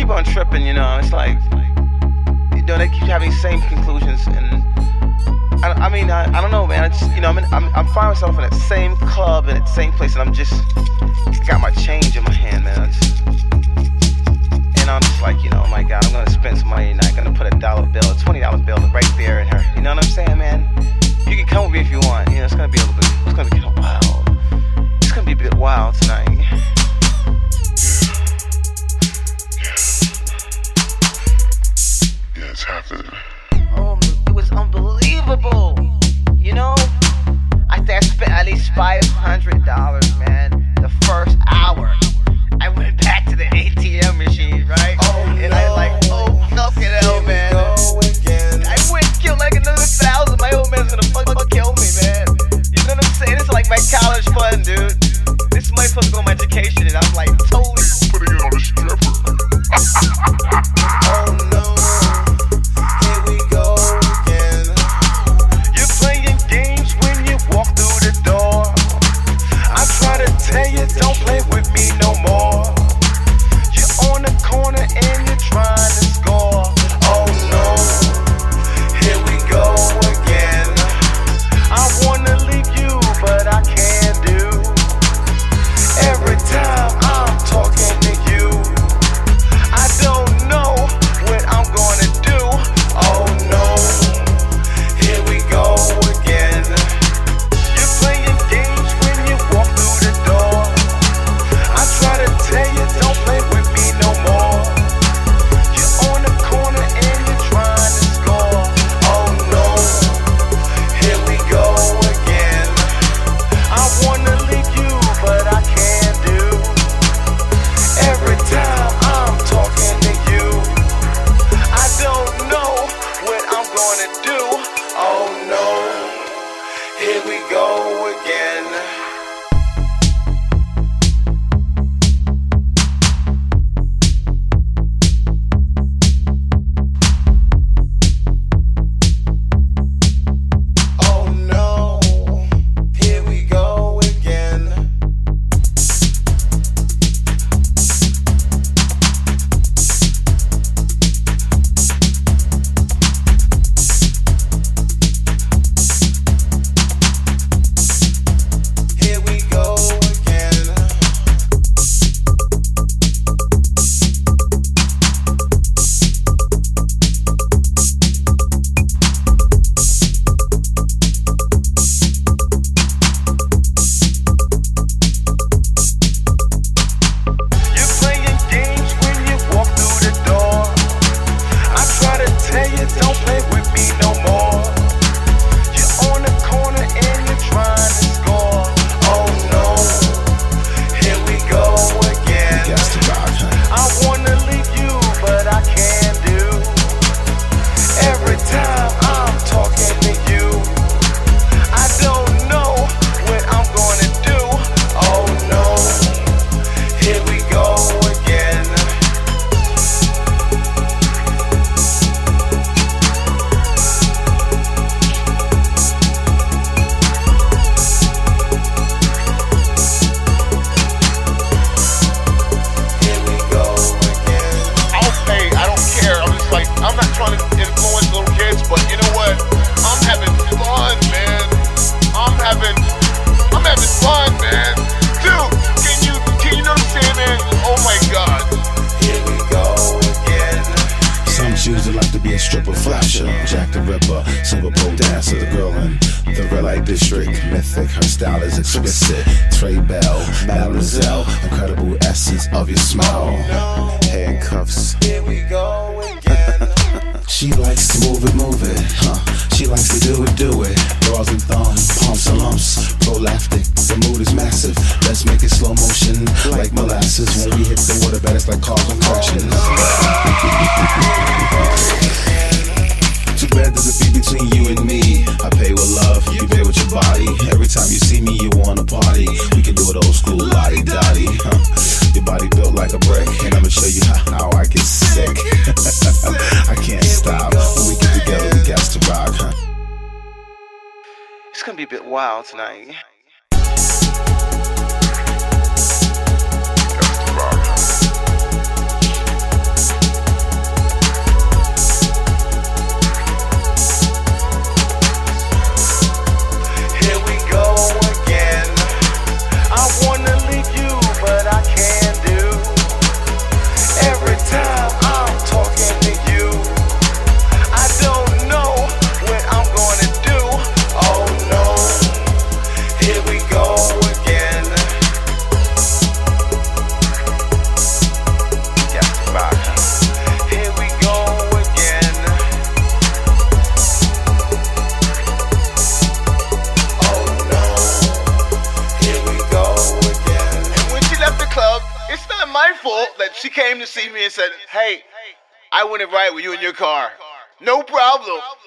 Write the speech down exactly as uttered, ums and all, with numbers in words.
keep on tripping, you know. It's like, you know, they keep having the same conclusions, and I, I mean, I, I don't know, man. I just, you know, I'm, in, I'm I'm finding myself in that same club and that same place, and I'm just, I got my change in my hand, man. I just, and I'm just like, you know, oh my God, I'm gonna spend some money, and I'm gonna put a dollar bill, a twenty dollar bill, right there in her. You know what I'm saying, man? You can come with me if you want. You know, it's gonna be a little bit, it's gonna be wild. It's gonna be a bit wild tonight. Yeah, it's happening. Oh, it was unbelievable. You know, I think I spent at least five hundred dollars, man, the first hour. I went back to the A T M machine, right? Oh, and no. I like, oh, fucking hell, man. I went and killed like another thousand. My old man's gonna fuck, fuck kill me, man. You know what I'm saying? It's like my college fund, dude. This money's supposed to go on my education, and I'm like totally Putting it on a stripper. Oh no, here we go again. You're playing games when you walk through the door. I try to tell you, don't play with me no more. You're on the corner and you're trying to score. Oh no, here we go again. I wanna leave you, but I can't do. Every time I'm talking to you, I don't know what I'm gonna do. Oh no, here we go again. You're playing games when you walk through the door. I try to tell you, don't play with me no more. You're on the corner and you're trying to score. Oh no, here we go again. I wanna leave you, but I can't do. Every time I'm talking to you, I don't know what I'm gonna do. Oh no, here we go again. Oh no, here we go again. Here we go again. You're playing games when you walk through the door. I try to tell you, don't play with me no more. You're on the corner and you're trying to score. Oh no, here we go again. Gas to rock, huh? I wanna leave you, but I can't do. Every time I'm talking to you, I don't know what I'm gonna do. Oh no, here we go again. Here we go again. I'll pay. I don't care. I'm just like, I'm not trying to influence little kids, but you know what? I'm having fun, man. I'm having, I'm having fun, man. Dude, can you, can you know what I'm saying, man? Oh my God. Here we go again. Some choose to like to be a stripper flasher, Jack the Ripper, silver pole dancer, the girl in the red light district, mythic, her style is exquisite. Trey Bell, Mademoiselle, incredible essence of your smile. Handcuffs. Here we go again. She likes to move it, move it, huh? She likes to do it, do it. Bras and thumbs, pumps and lumps, prolactic. The mood is massive. Let's make it slow motion, like molasses. When we hit the water bed, it's like carbon crashes. Too bad there's a fee between you and me. I pay with love, you pay with your body. Every time you see me, you wanna party. We can do it old school, lottie dottie, huh? Your body built like a brick, and I'ma show you how, how I get sick. I can't stop. When we get together, we got to rock, huh? It's gonna be a bit wild tonight. That's the rock. my fault that she came to see me and said, hey, I wouldn't ride with you in your car. No problem.